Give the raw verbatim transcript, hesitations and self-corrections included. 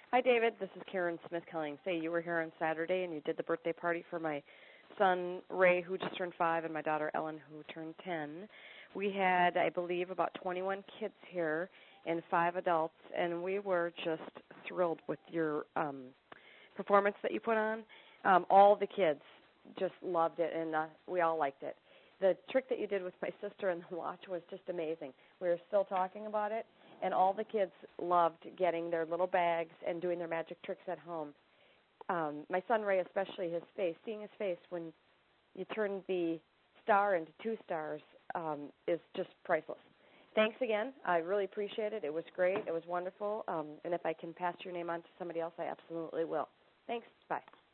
Hi, David. This is Karen Smith-Kelling. Say you were here on Saturday and you did the birthday party for my son, Ray, who just turned five, and my daughter, Ellen, who turned ten. We had, I believe, about twenty-one kids here and five adults, and we were just thrilled with your um, performance that you put on. Um, all the kids just loved it, and uh, we all liked it. The trick that you did with my sister and the watch was just amazing. We were still talking about it, and all the kids loved getting their little bags and doing their magic tricks at home. Um, my son Ray, especially, his face, seeing his face when you turn the star into two stars um, is just priceless. Thanks again. I really appreciate it. It was great. It was wonderful. Um, and if I can pass your name on to somebody else, I absolutely will. Thanks. Bye.